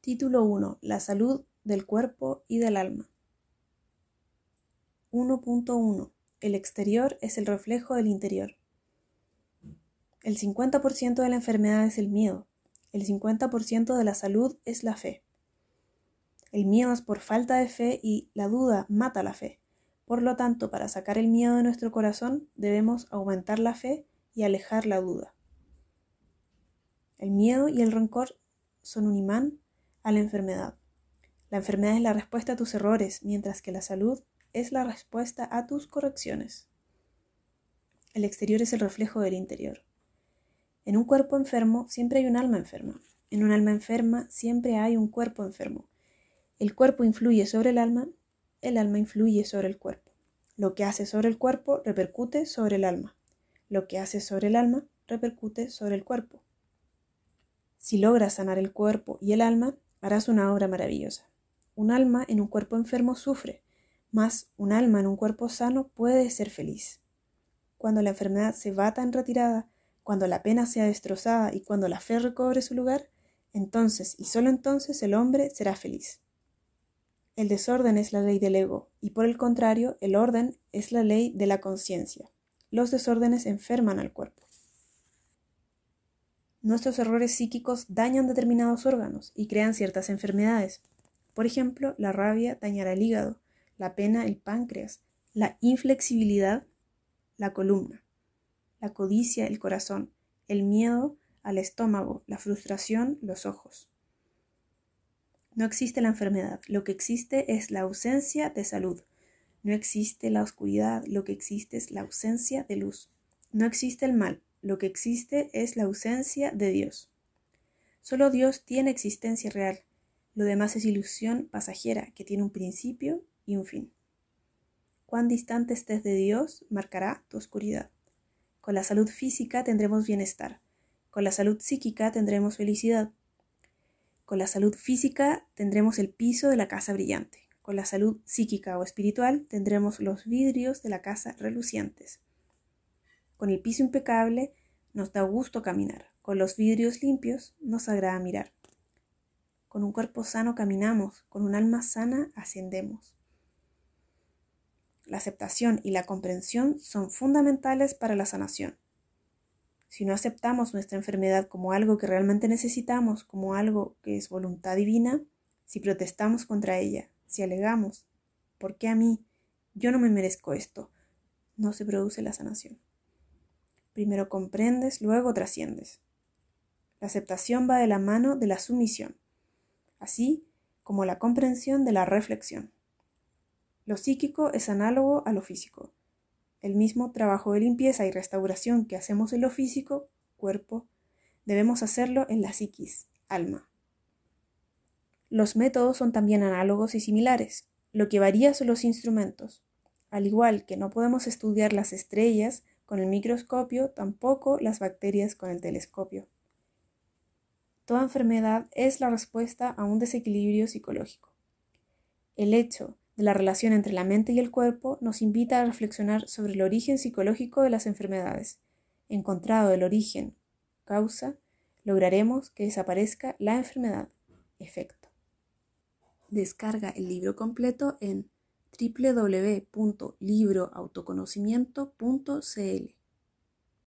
Título 1. La salud del cuerpo y del alma. 1.1. El exterior es el reflejo del interior. El 50% de la enfermedad es el miedo. El 50% de la salud es la fe. El miedo es por falta de fe y la duda mata la fe. Por lo tanto, para sacar el miedo de nuestro corazón, debemos aumentar la fe y alejar la duda. El miedo y el rencor son un imán a la enfermedad. La enfermedad es la respuesta a tus errores, mientras que la salud es la respuesta a tus correcciones. El exterior es el reflejo del interior. En un cuerpo enfermo siempre hay un alma enferma. En un alma enferma siempre hay un cuerpo enfermo. El cuerpo influye sobre el alma influye sobre el cuerpo. Lo que hace sobre el cuerpo repercute sobre el alma. Lo que hace sobre el alma repercute sobre el cuerpo. Si logras sanar el cuerpo y el alma, harás una obra maravillosa. Un alma en un cuerpo enfermo sufre, mas un alma en un cuerpo sano puede ser feliz. Cuando la enfermedad se bata en retirada, cuando la pena sea destrozada y cuando la fe recobre su lugar, entonces y solo entonces el hombre será feliz. El desorden es la ley del ego y por el contrario, el orden es la ley de la conciencia. Los desórdenes enferman al cuerpo. Nuestros errores psíquicos dañan determinados órganos y crean ciertas enfermedades. Por ejemplo, la rabia dañará el hígado, la pena el páncreas, la inflexibilidad la columna, la codicia el corazón, el miedo al estómago, la frustración los ojos. No existe la enfermedad, lo que existe es la ausencia de salud. No existe la oscuridad, lo que existe es la ausencia de luz. No existe el mal, lo que existe es la ausencia de Dios. Solo Dios tiene existencia real. Lo demás es ilusión pasajera que tiene un principio y un fin. Cuán distante estés de Dios marcará tu oscuridad. Con la salud física tendremos bienestar. Con la salud psíquica tendremos felicidad. Con la salud física tendremos el piso de la casa brillante. Con la salud psíquica o espiritual tendremos los vidrios de la casa relucientes. Con el piso impecable nos da gusto caminar. Con los vidrios limpios nos agrada mirar. Con un cuerpo sano caminamos, con un alma sana ascendemos. La aceptación y la comprensión son fundamentales para la sanación. Si no aceptamos nuestra enfermedad como algo que realmente necesitamos, como algo que es voluntad divina, si protestamos contra ella, si alegamos, ¿por qué a mí? Yo no me merezco esto, no se produce la sanación. Primero comprendes, luego trasciendes. La aceptación va de la mano de la sumisión, así como la comprensión de la reflexión. Lo psíquico es análogo a lo físico. El mismo trabajo de limpieza y restauración que hacemos en lo físico, cuerpo, debemos hacerlo en la psiquis, alma. Los métodos son también análogos y similares. Lo que varía son los instrumentos. Al igual que no podemos estudiar las estrellas con el microscopio, tampoco las bacterias con el telescopio. Toda enfermedad es la respuesta a un desequilibrio psicológico. El hecho de la relación entre la mente y el cuerpo nos invita a reflexionar sobre el origen psicológico de las enfermedades. Encontrado el origen, causa, lograremos que desaparezca la enfermedad, efecto. Descarga el libro completo en www.libroautoconocimiento.cl.